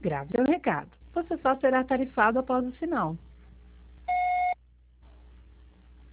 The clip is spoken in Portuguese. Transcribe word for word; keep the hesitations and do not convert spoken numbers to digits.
Grave seu recado. Você só será tarifado após o sinal.